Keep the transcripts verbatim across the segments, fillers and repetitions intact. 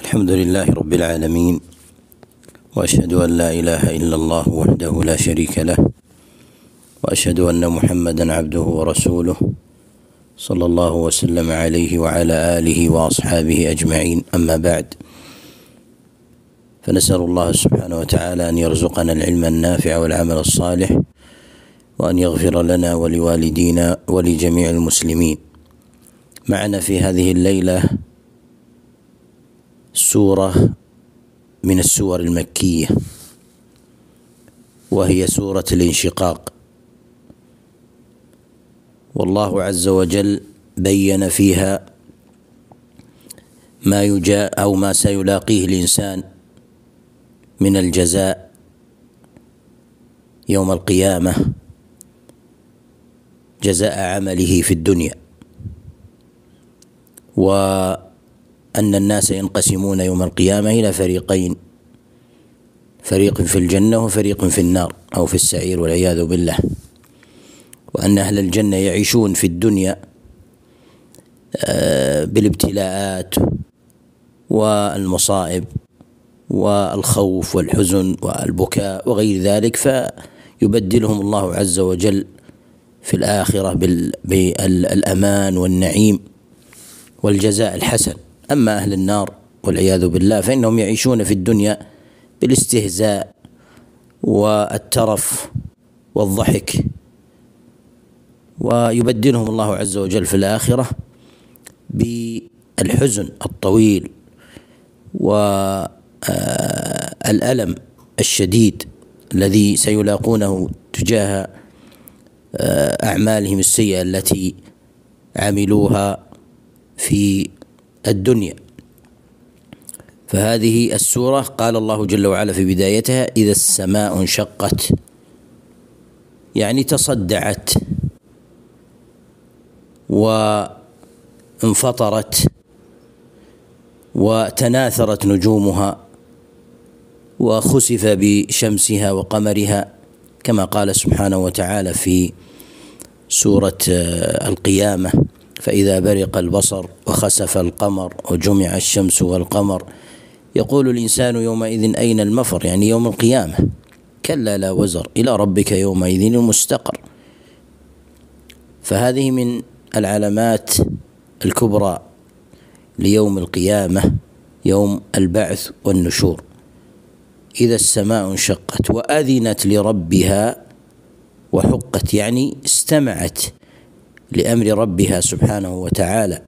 الحمد لله رب العالمين، وأشهد أن لا إله إلا الله وحده لا شريك له، وأشهد أن محمدا عبده ورسوله صلى الله وسلم عليه وعلى آله وأصحابه أجمعين. أما بعد، فنسأل الله سبحانه وتعالى أن يرزقنا العلم النافع والعمل الصالح، وأن يغفر لنا ولوالدينا ولجميع المسلمين. معنا في هذه الليلة سورة من السور المكية، وهي سورة الانشقاق. والله عز وجل بين فيها ما يجاء أو ما سيلاقيه الإنسان من الجزاء يوم القيامة، جزاء عمله في الدنيا، وأن الناس ينقسمون يوم القيامة إلى فريقين: فريق في الجنة وفريق في النار أو في السعير والعياذ بالله. وأن أهل الجنة يعيشون في الدنيا بالابتلاءات والمصائب والخوف والحزن والبكاء وغير ذلك، فيبدلهم الله عز وجل في الآخرة بالأمان والنعيم والجزاء الحسن. أما أهل النار والعياذ بالله فإنهم يعيشون في الدنيا بالاستهزاء والترف والضحك، ويبدلهم الله عز وجل في الآخرة بالحزن الطويل والألم الشديد الذي سيلاقونه تجاه أعمالهم السيئة التي عملوها في الدنيا. فهذه السورة قال الله جل وعلا في بدايتها: إذا السماء انشقت، يعني تصدعت وانفطرت وتناثرت نجومها وخسف بشمسها وقمرها، كما قال سبحانه وتعالى في سورة القيامة: فإذا برق البصر وخسف القمر وجمع الشمس والقمر يقول الإنسان يومئذ أين المفر، يعني يوم القيامة. كلا لا وزر إلى ربك يومئذ المستقر. فهذه من العلامات الكبرى ليوم القيامة، يوم البعث والنشور. إذا السماء انشقت وأذنت لربها وحقت، يعني استمعت لأمر ربها سبحانه وتعالى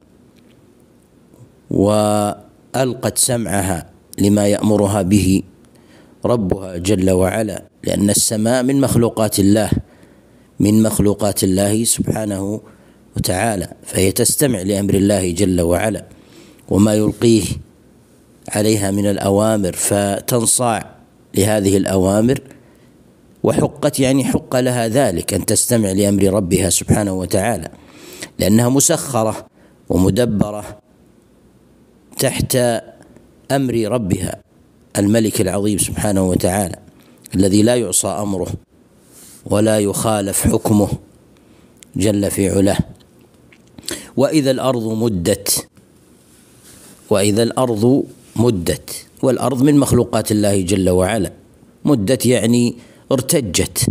وألقت سمعها لما يأمرها به ربها جل وعلا، لأن السماء من مخلوقات الله من مخلوقات الله سبحانه وتعالى، فهي تستمع لأمر الله جل وعلا وما يلقيه عليها من الأوامر، فتنصاع لهذه الأوامر. وحقت يعني حق لها ذلك، أن تستمع لأمر ربها سبحانه وتعالى، لأنها مسخرة ومدبرة تحت أمر ربها الملك العظيم سبحانه وتعالى، الذي لا يعصى أمره ولا يخالف حكمه جل في علاه. وإذا الأرض مدت، وإذا الأرض مدت، والأرض من مخلوقات الله جل وعلا. مدت يعني ارتجت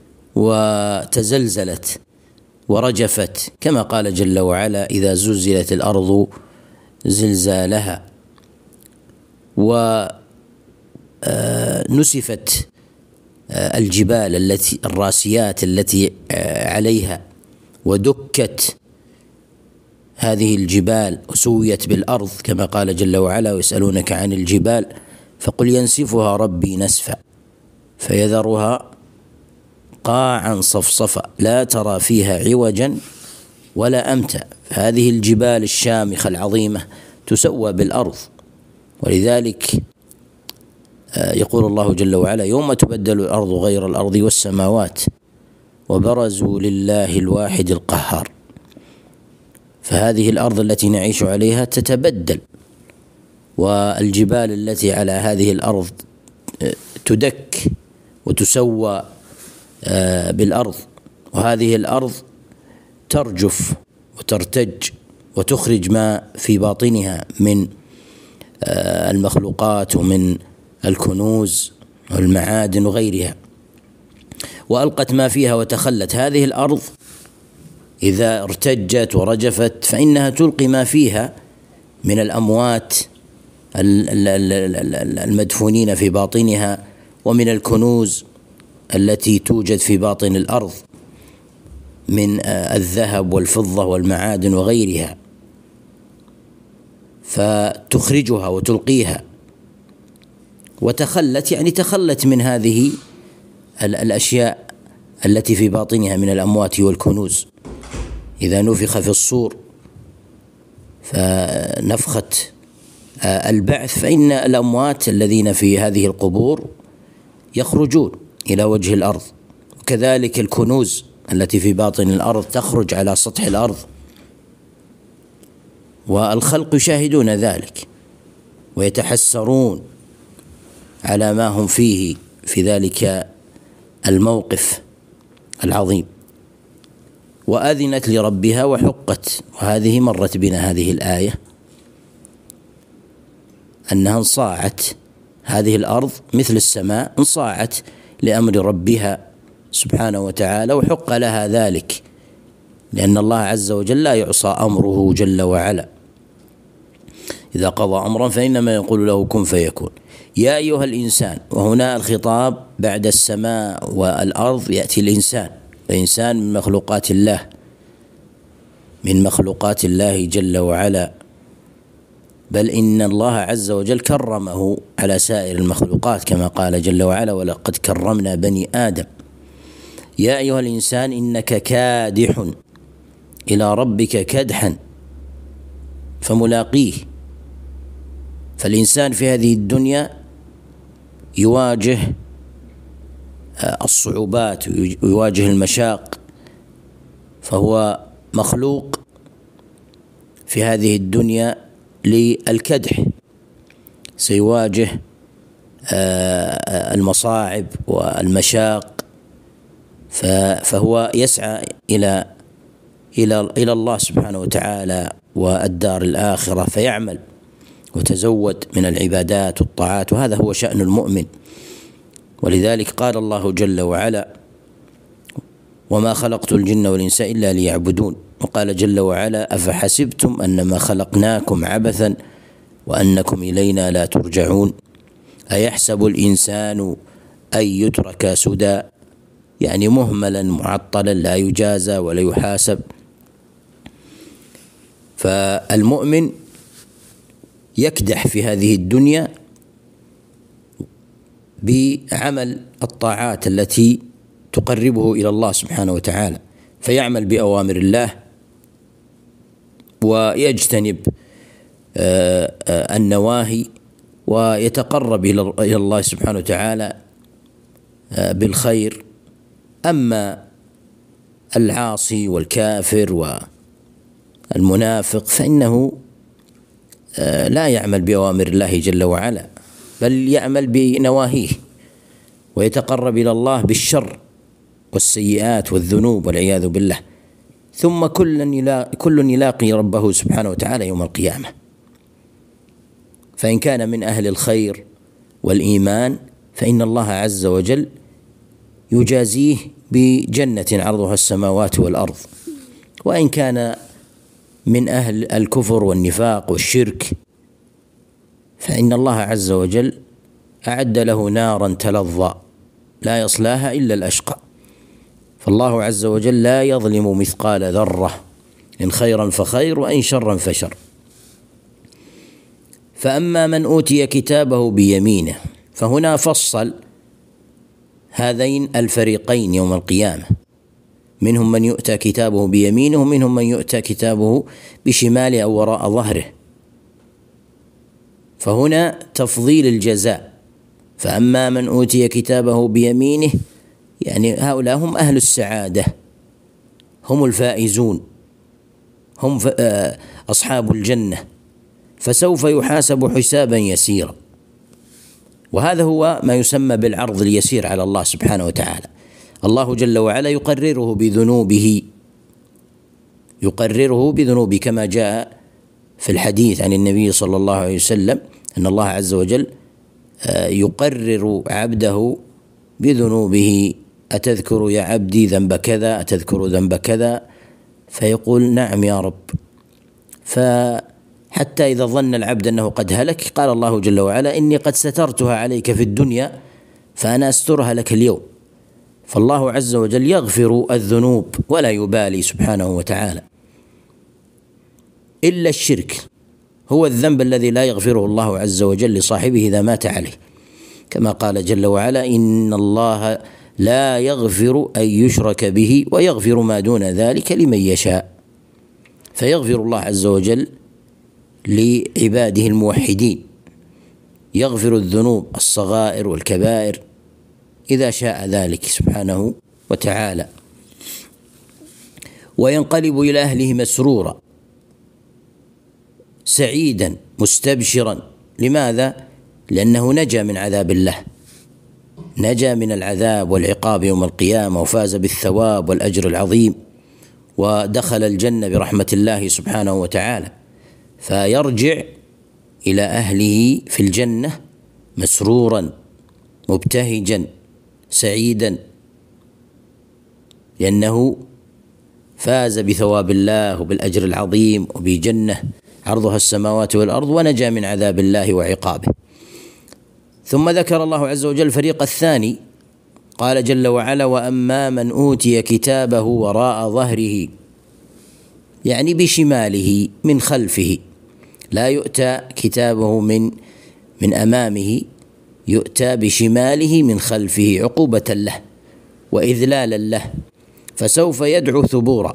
وتزلزلت ورجفت، كما قال جل وعلا: إذا زلزلت الأرض زلزالها. ونسفت الجبال التي الراسيات التي عليها، ودكت هذه الجبال وسويت بالأرض، كما قال جل وعلا: ويسألونك عن الجبال فقل ينسفها ربي نسفا فيذرها قاعا صفصفا لا ترى فيها عوجا ولا أمتا. فهذه الجبال الشامخة العظيمة تسوى بالأرض. ولذلك يقول الله جل وعلا: يوم تبدل الأرض غير الأرض والسماوات وبرزوا لله الواحد القهار. فهذه الأرض التي نعيش عليها تتبدل، والجبال التي على هذه الأرض تدك وتسوى بالأرض، وهذه الأرض ترجف وترتج وتخرج ما في باطنها من المخلوقات ومن الكنوز والمعادن وغيرها، وألقت ما فيها وتخلت. هذه الأرض إذا ارتجت ورجفت فإنها تلقي ما فيها من الأموات المدفونين في باطنها ومن الكنوز التي توجد في باطن الأرض من الذهب والفضة والمعادن وغيرها، فتخرجها وتلقيها. وتخلت يعني تخلت من هذه الأشياء التي في باطنها من الأموات والكنوز. إذا نفخ في الصور فنفخة البعث فإن الأموات الذين في هذه القبور يخرجون إلى وجه الأرض، وكذلك الكنوز التي في باطن الأرض تخرج على سطح الأرض، والخلق يشاهدون ذلك ويتحسرون على ما هم فيه في ذلك الموقف العظيم. وأذنت لربها وحقت، وهذه مرت بنا هذه الآية أنها انصاعت، هذه الأرض مثل السماء انصاعت لأمر ربها سبحانه وتعالى، وحق لها ذلك، لأن الله عز وجل لا يعصى أمره جل وعلا. إذا قضى أمرا فإنما يقول له كن فيكون. يا أيها الإنسان، وهنا الخطاب بعد السماء والأرض يأتي الإنسان. الإنسان من مخلوقات الله، من مخلوقات الله جل وعلا، بل إن الله عز وجل كرمه على سائر المخلوقات كما قال جل وعلا ولقد كرمنا بني آدم. يا أيها الإنسان إنك كادح إلى ربك كدحا فملاقيه. فالإنسان في هذه الدنيا يواجه الصعوبات ويواجه المشاق، فهو مخلوق في هذه الدنيا للكدح، سيواجه المصاعب والمشاق، فهو يسعى إلى إلى إلى الله سبحانه وتعالى والدار الآخرة، فيعمل وتزود من العبادات والطاعات، وهذا هو شأن المؤمن. ولذلك قال الله جل وعلا وما خلقت الجن والإنس إلا ليعبدون. وقال جل وعلا أفحسبتم أنما خلقناكم عبثا وأنكم إلينا لا ترجعون أيحسب الإنسان أن يترك سدى، يعني مهملا معطلا لا يجازى ولا يحاسب. فالمؤمن يكدح في هذه الدنيا بعمل الطاعات التي تقربه إلى الله سبحانه وتعالى، فيعمل بأوامر الله ويجتنب النواهي ويتقرب إلى الله سبحانه وتعالى بالخير. أما العاصي والكافر والمنافق فإنه لا يعمل بأوامر الله جل وعلا، بل يعمل بنواهيه ويتقرب إلى الله بالشر والسيئات والذنوب والعياذ بالله. ثم كل يلاقي ربه سبحانه وتعالى يوم القيامة، فإن كان من أهل الخير والإيمان فإن الله عز وجل يجازيه بجنة عرضها السماوات والأرض، وإن كان من أهل الكفر والنفاق والشرك فإن الله عز وجل أعد له نارا تلظى لا يصلاها إلا الأشقى. فالله عز وجل لا يظلم مثقال ذرة، إن خيرا فخير وإن شرا فشر. فأما من أوتي كتابه بيمينه، فهنا فصل هذين الفريقين يوم القيامة، منهم من يؤتى كتابه بيمينه ومنهم من يؤتى كتابه بشماله أو وراء ظهره. فهنا تفضيل الجزاء. فأما من أوتي كتابه بيمينه يعني هؤلاء هم أهل السعادة، هم الفائزون، هم أصحاب الجنة، فسوف يحاسب حسابا يسيرا. وهذا هو ما يسمى بالعرض اليسير على الله سبحانه وتعالى. الله جل وعلا يقرره بذنوبه، يقرره بذنوبه كما جاء في الحديث عن النبي صلى الله عليه وسلم أن الله عز وجل يقرر عبده بذنوبه: أتذكر يا عبدي ذنب كذا، أتذكر ذنب كذا، فيقول: نعم يا رب. فحتى إذا ظن العبد أنه قد هلك قال الله جل وعلا: إني قد سترتها عليك في الدنيا فأنا أسترها لك اليوم. فالله عز وجل يغفر الذنوب ولا يبالي سبحانه وتعالى، إلا الشرك هو الذنب الذي لا يغفره الله عز وجل لصاحبه إذا مات عليه، كما قال جل وعلا: إن الله لا يغفر أن يشرك به ويغفر ما دون ذلك لمن يشاء. فيغفر الله عز وجل لعباده الموحدين، يغفر الذنوب الصغائر والكبائر إذا شاء ذلك سبحانه وتعالى، وينقلب إلى أهله مسرورا سعيدا مستبشرا. لماذا؟ لأنه نجا من عذاب الله، نجا من العذاب والعقاب يوم القيامة، وفاز بالثواب والأجر العظيم، ودخل الجنة برحمة الله سبحانه وتعالى. فيرجع إلى أهله في الجنة مسرورا مبتهجا سعيدا، لأنه فاز بثواب الله وبالأجر العظيم وبجنة عرضها السماوات والأرض، ونجا من عذاب الله وعقابه. ثم ذكر الله عز وجل الفريق الثاني، قال جل وعلا: وأما من أوتي كتابه وراء ظهره، يعني بشماله من خلفه، لا يؤتى كتابه من من أمامه، يؤتى بشماله من خلفه عقوبة له وإذلالا له، فسوف يدعو ثبورا.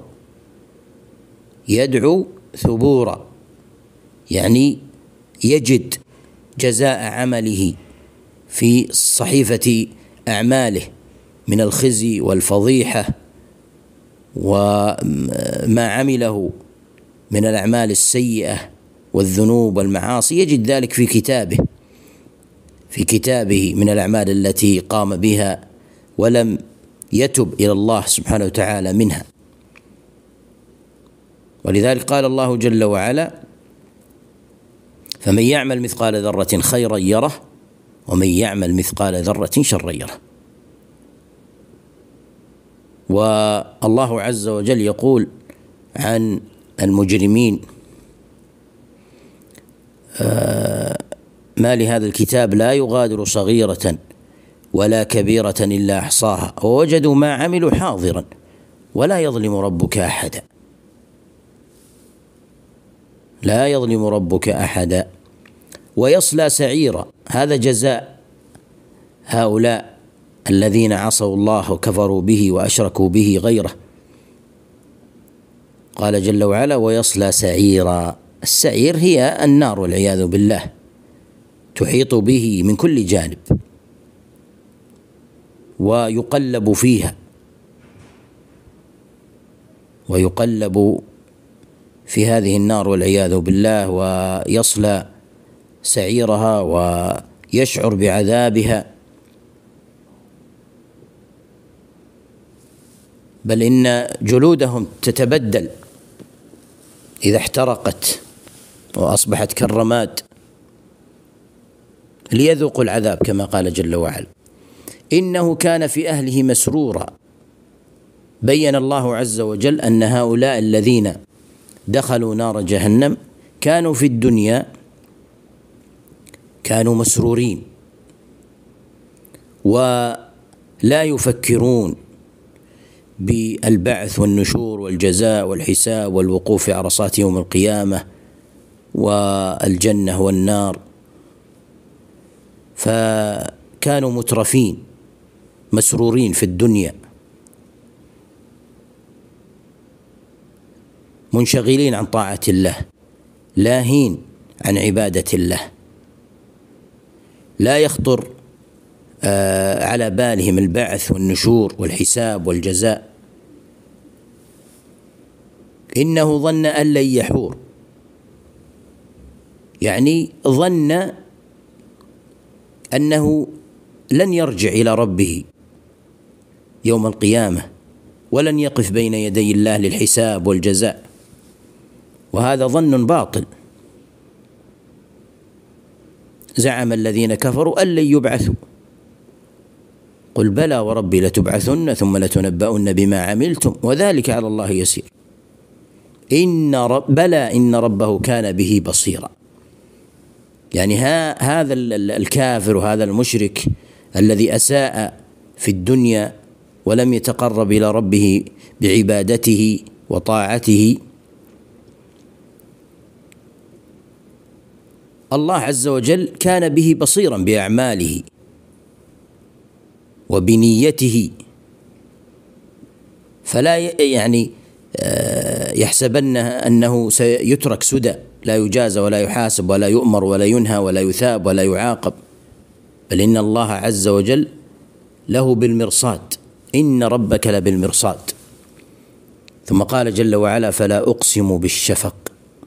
يدعو ثبورا يعني يجد جزاء عمله في صحيفة أعماله من الخزي والفضيحة وما عمله من الأعمال السيئة والذنوب والمعاصي، يجد ذلك في كتابه في كتابه من الأعمال التي قام بها ولم يتب إلى الله سبحانه وتعالى منها. ولذلك قال الله جل وعلا: فمن يعمل مثقال ذرة خيرا يره ومن يعمل مثقال ذرة شرا يره. والله عز وجل يقول عن المجرمين: آه ما لهذا الكتاب لا يغادر صغيرة ولا كبيرة إلا أحصاها ووجدوا ما عملوا حاضرا ولا يظلم ربك أحدا. لا يظلم ربك أحدا. ويصلى سعيرا، هذا جزاء هؤلاء الذين عصوا الله وكفروا به وأشركوا به غيره. قال جل وعلا: ويصلى سعيرا. السعير هي النار والعياذ بالله، تحيط به من كل جانب ويقلب فيها، ويقلب في هذه النار والعياذ بالله، ويصلى سعيرها ويشعر بعذابها. بل إن جلودهم تتبدل إذا احترقت وأصبحت كالرماد ليذوقوا العذاب، كما قال جل وعلا: إنه كان في أهله مسرورا. بين الله عز وجل أن هؤلاء الذين دخلوا نار جهنم كانوا في الدنيا كانوا مسرورين ولا يفكرون بالبعث والنشور والجزاء والحساب والوقوف في عرصات يوم القيامة والجنة والنار، فكانوا مترفين مسرورين في الدنيا، منشغلين عن طاعة الله، لاهين عن عبادة الله، لا يخطر على بالهم البعث والنشور والحساب والجزاء. إنه ظن أن لن يحور، يعني ظن أنه لن يرجع إلى ربه يوم القيامة ولن يقف بين يدي الله للحساب والجزاء، وهذا ظن باطل. زعم الذين كفروا أن لن يبعثوا قل بلى وربي لتبعثن ثم لتنبؤن بما عملتم وذلك على الله يسير. إن رب بلى إن ربه كان به بصيرا. يعني ها هذا الكافر وهذا المشرك الذي أساء في الدنيا ولم يتقرب إلى ربه بعبادته وطاعته، الله عز وجل كان به بصيرا بأعماله وبنيته، فلا يعني يحسبن أنه سيترك سدى لا يجازى ولا يحاسب ولا يؤمر ولا ينهى ولا يثاب ولا يعاقب، بل إن الله عز وجل له بالمرصاد، إن ربك لبالمرصاد. ثم قال جل وعلا فلا أقسم بالشفق،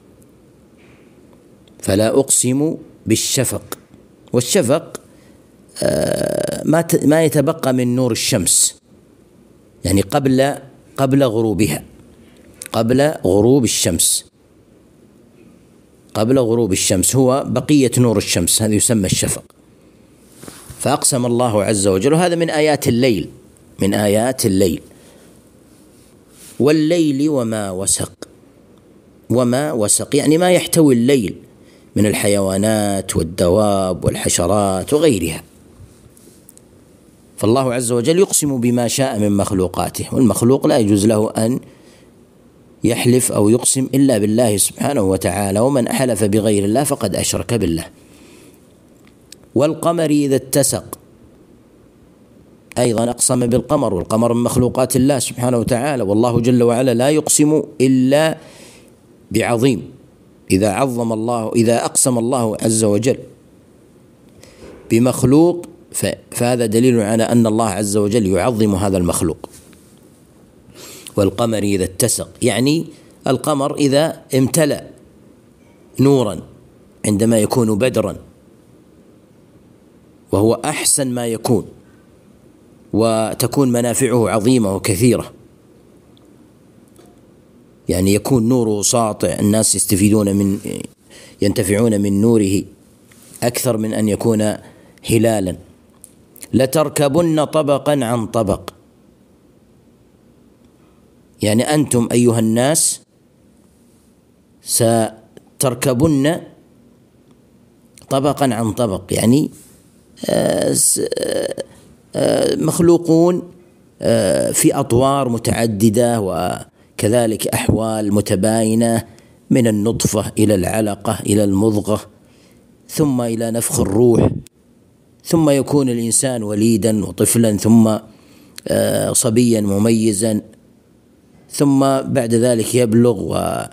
فلا أقسم بالشفق، والشفق ما ما يتبقى من نور الشمس، يعني قبل قبل غروبها، قبل غروب الشمس، قبل غروب الشمس هو بقية نور الشمس، هذا يسمى الشفق. فأقسم الله عز وجل، وهذا من آيات الليل، من آيات الليل. والليل وما وسق، وما وسق يعني ما يحتوي الليل من الحيوانات والدواب والحشرات وغيرها. فالله عز وجل يقسم بما شاء من مخلوقاته، والمخلوق لا يجوز له أن يحلف أو يقسم إلا بالله سبحانه وتعالى، ومن حلف بغير الله فقد أشرك بالله. والقمر إذا اتسق، أيضا أقسم بالقمر، والقمر من مخلوقات الله سبحانه وتعالى، والله جل وعلا لا يقسم إلا بعظيم. إذا عظم الله، إذا أقسم الله عز وجل بمخلوق فهذا دليل على أن الله عز وجل يعظم هذا المخلوق. والقمر إذا اتسق يعني القمر إذا امتلأ نورا عندما يكون بدرا، وهو أحسن ما يكون، وتكون منافعه عظيمة وكثيرة، يعني يكون نوره ساطع، الناس يستفيدون من ينتفعون من نوره أكثر من أن يكون هلالا. لتركبن طبقا عن طبق، يعني أنتم أيها الناس ستركبن طبقا عن طبق، يعني مخلوقون في أطوار متعددة وكذلك أحوال متباينة، من النطفة إلى العلقة إلى المضغة ثم إلى نفخ الروح، ثم يكون الإنسان وليدا وطفلا ثم صبيا مميزا، ثم بعد ذلك يبلغ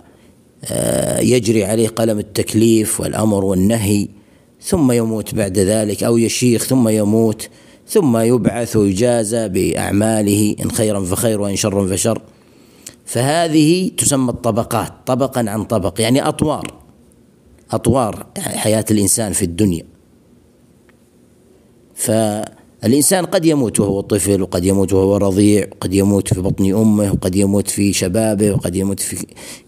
ويجري عليه قلم التكليف والأمر والنهي، ثم يموت بعد ذلك، أو يشيخ ثم يموت، ثم يبعث ويجازى بأعماله إن خيرا فخير وإن شرا فشر. فهذه تسمى الطبقات، طبقا عن طبق، يعني أطوار أطوار حياة الإنسان في الدنيا. فالإنسان قد يموت وهو طفل، وقد يموت وهو رضيع، وقد يموت في بطن أمه، وقد يموت في شبابه، وقد يموت في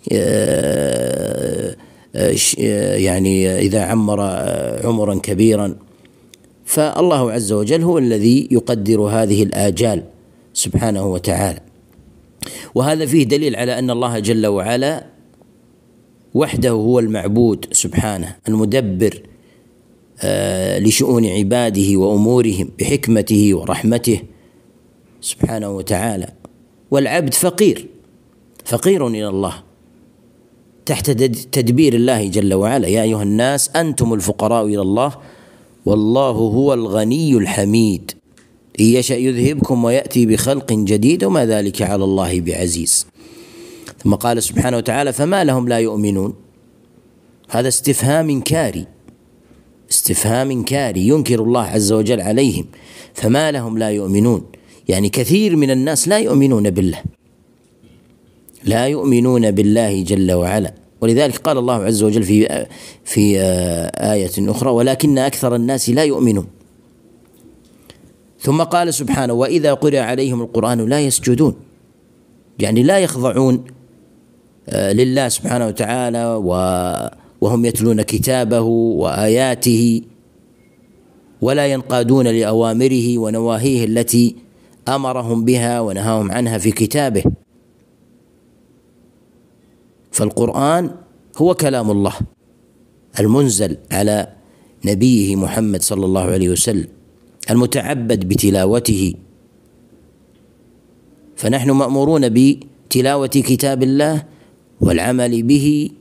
يعني إذا عمر عمرا كبيرا. فالله عز وجل هو الذي يقدر هذه الآجال سبحانه وتعالى. وهذا فيه دليل على أن الله جل وعلا وحده هو المعبود سبحانه المدبر لشؤون عباده وأمورهم بحكمته ورحمته سبحانه وتعالى. والعبد فقير فقير إلى الله تحت تدبير الله جل وعلا. يا أيها الناس أنتم الفقراء إلى الله والله هو الغني الحميد، إن يشأ يذهبكم ويأتي بخلق جديد وما ذلك على الله بعزيز. ثم قال سبحانه وتعالى فما لهم لا يؤمنون، هذا استفهام إنكاري، استفهام إنكاري ينكر الله عز وجل عليهم. فما لهم لا يؤمنون يعني كثير من الناس لا يؤمنون بالله، لا يؤمنون بالله جل وعلا. ولذلك قال الله عز وجل في في آية أخرى ولكن أكثر الناس لا يؤمنون. ثم قال سبحانه وإذا قرئ عليهم القرآن لا يسجدون، يعني لا يخضعون لله سبحانه وتعالى وهم يتلون كتابه وآياته ولا ينقادون لأوامره ونواهيه التي أمرهم بها ونهاهم عنها في كتابه. فالقرآن هو كلام الله المنزل على نبيه محمد صلى الله عليه وسلم المتعبد بتلاوته، فنحن مأمورون بتلاوة كتاب الله والعمل به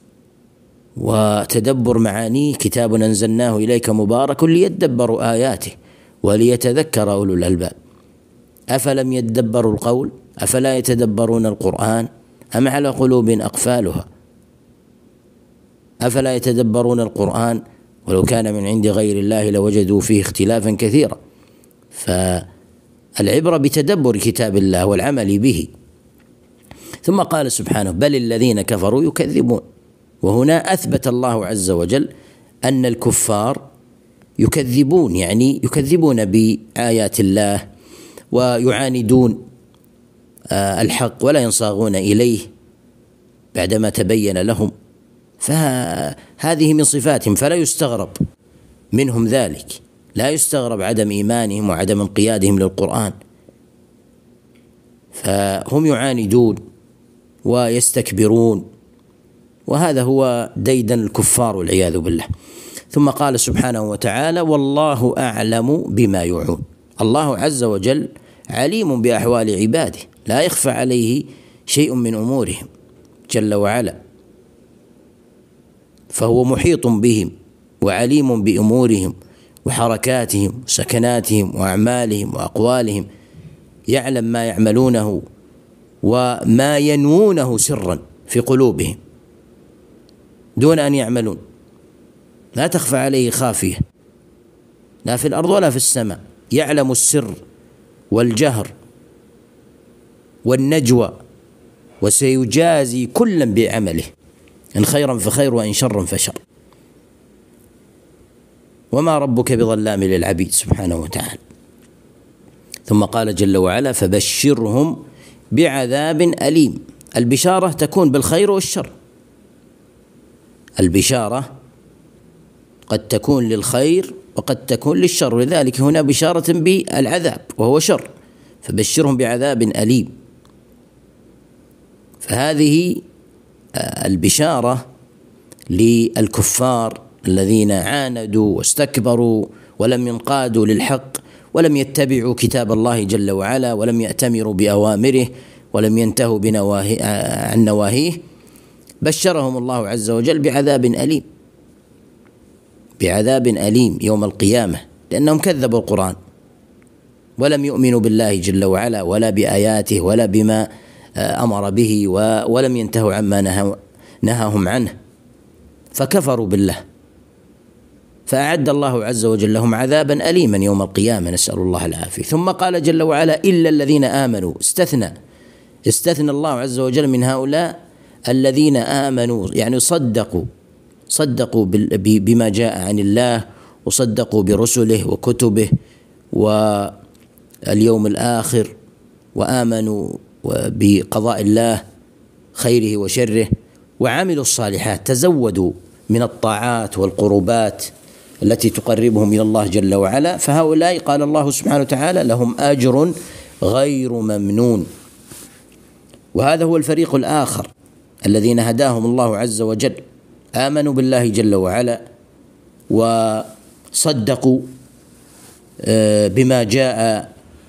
وتدبر معانيه. كتاب أنزلناه إليك مبارك ليدبروا آياته وليتذكر أولو الألباب. أفلم يدبروا القول أفلا يتدبرون القرآن أم على قلوب أقفالها. أفلا يتدبرون القرآن ولو كان من عند غير الله لوجدوا فيه اختلافا كثيرا. فالعبرة بتدبر كتاب الله والعمل به. ثم قال سبحانه: بل الذين كفروا يكذبون. وهنا أثبت الله عز وجل أن الكفار يكذبون، يعني يكذبون بآيات الله ويعاندون الحق ولا ينصاغون إليه بعدما تبين لهم، فهذه من صفاتهم، فلا يستغرب منهم ذلك، لا يستغرب عدم إيمانهم وعدم انقيادهم للقرآن، فهم يعاندون ويستكبرون، وهذا هو ديدن الكفار والعياذ بالله. ثم قال سبحانه وتعالى: والله أعلم بما يوعون. الله عز وجل عليم بأحوال عباده، لا يخفى عليه شيء من أمورهم جل وعلا، فهو محيط بهم وعليم بأمورهم وحركاتهم وسكناتهم وأعمالهم وأقوالهم، يعلم ما يعملونه وما ينوونه سرا في قلوبهم دون أن يعملون، لا تخفى عليه خافية لا في الأرض ولا في السماء، يعلم السر والجهر والنجوى، وسيجازي كلا بعمله، إن خيرا فخير وإن شرا فشر، وما ربك بظلام للعبيد سبحانه وتعالى. ثم قال جل وعلا: فبشرهم بعذاب أليم. البشارة تكون بالخير والشر، البشارة قد تكون للخير وقد تكون للشر، لذلك هنا بشارة بالعذاب وهو شر، فبشرهم بعذاب أليم. فهذه البشارة للكفار الذين عاندوا واستكبروا ولم ينقادوا للحق ولم يتبعوا كتاب الله جل وعلا ولم يأتمروا بأوامره ولم ينتهوا بنواهي عن نواهيه، بشرهم الله عز وجل بعذاب أليم، بعذاب أليم يوم القيامة، لأنهم كذبوا القرآن ولم يؤمنوا بالله جل وعلا ولا بآياته ولا بما أمر به، ولم ينتهوا عما نهاهم عنه، فكفروا بالله، فأعد الله عز وجل لهم عذابا أليما يوم القيامة، نسأل الله العافية. ثم قال جل وعلا: إلا الذين آمنوا. استثنى استثنى الله عز وجل من هؤلاء الذين آمنوا، يعني صدقوا صدقوا بما جاء عن الله، وصدقوا برسله وكتبه واليوم الآخر، وآمنوا بقضاء الله خيره وشره، وعملوا الصالحات، تزودوا من الطاعات والقربات التي تقربهم إلى الله جل وعلا. فهؤلاء قال الله سبحانه وتعالى: لهم أجر غير ممنون. وهذا هو الفريق الآخر الذين هداهم الله عز وجل، آمنوا بالله جل وعلا وصدقوا بما جاء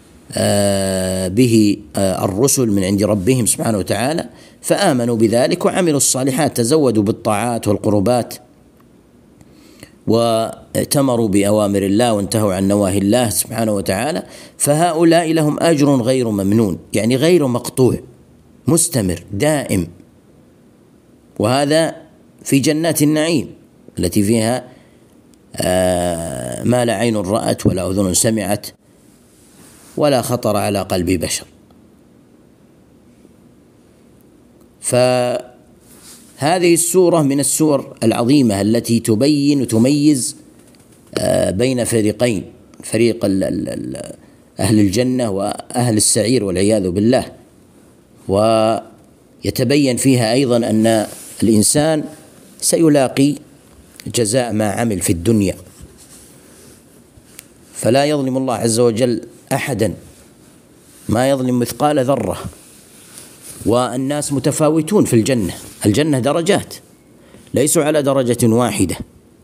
به الرسل من عند ربهم سبحانه وتعالى، فآمنوا بذلك وعملوا الصالحات، تزودوا بالطاعات والقربات، واتمروا بأوامر الله وانتهوا عن نواهي الله سبحانه وتعالى. فهؤلاء لهم أجر غير ممنون، يعني غير مقطوع، مستمر دائم، وهذا في جنات النعيم التي فيها ما لا عين رأت ولا أذن سمعت ولا خطر على قلب بشر. فهذه السورة من السور العظيمة التي تبين وتميز بين فريقين، فريق أهل الجنة وأهل السعير والعياذ بالله، ويتبين فيها أيضا أن الإنسان سيلاقي جزاء ما عمل في الدنيا، فلا يظلم الله عز وجل أحدا، ما يظلم مثقال ذرة. والناس متفاوتون في الجنة، الجنة درجات، ليسوا على درجة واحدة،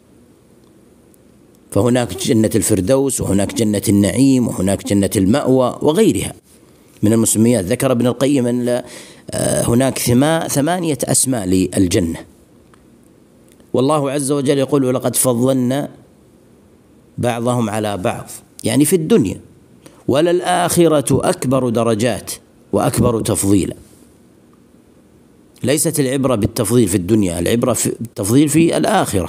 فهناك جنة الفردوس، وهناك جنة النعيم، وهناك جنة المأوى وغيرها من المسميات. ذكر ابن القيم أن هناك ثمانية أسماء للجنة. والله عز وجل يقول: ولقد فضلنا بعضهم على بعض، يعني في الدنيا، وللآخرة أكبر درجات وأكبر تفضيلا. ليست العبرة بالتفضيل في الدنيا، العبرة في التفضيل في الآخرة.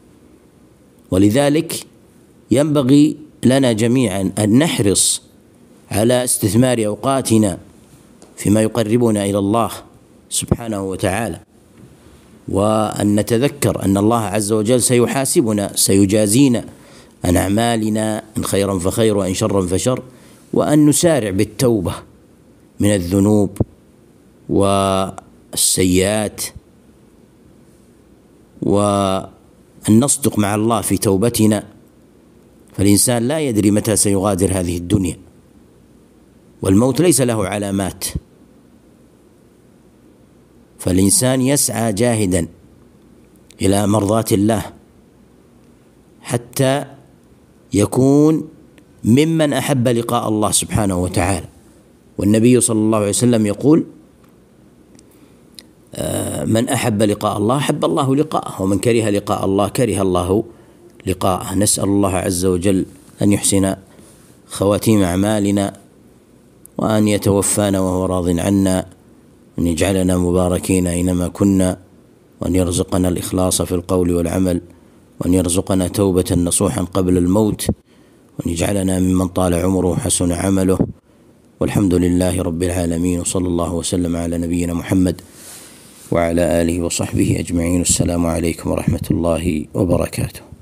ولذلك ينبغي لنا جميعا أن نحرص على استثمار أوقاتنا فيما يقربنا إلى الله سبحانه وتعالى، وأن نتذكر أن الله عز وجل سيحاسبنا، سيجازينا عن أعمالنا، إن خيرا فخير وإن شرا فشر، وأن نسارع بالتوبة من الذنوب والسيئات، وأن نصدق مع الله في توبتنا، فالإنسان لا يدري متى سيغادر هذه الدنيا، والموت ليس له علامات، فالإنسان يسعى جاهدا إلى مرضاة الله حتى يكون ممن أحب لقاء الله سبحانه وتعالى. والنبي صلى الله عليه وسلم يقول: من أحب لقاء الله أحب الله لقاءه، ومن كره لقاء الله كره الله لقاءه. نسأل الله عز وجل أن يحسن خواتيم أعمالنا، وأن يتوفانا وهو راض عنا، وأن يجعلنا مباركين أينما كنا، وأن يرزقنا الإخلاص في القول والعمل، وأن يرزقنا توبة نصوحا قبل الموت، وأن يجعلنا ممن طال عمره وحسن عمله. والحمد لله رب العالمين، وصلى الله وسلم على نبينا محمد وعلى آله وصحبه أجمعين. السلام عليكم ورحمة الله وبركاته.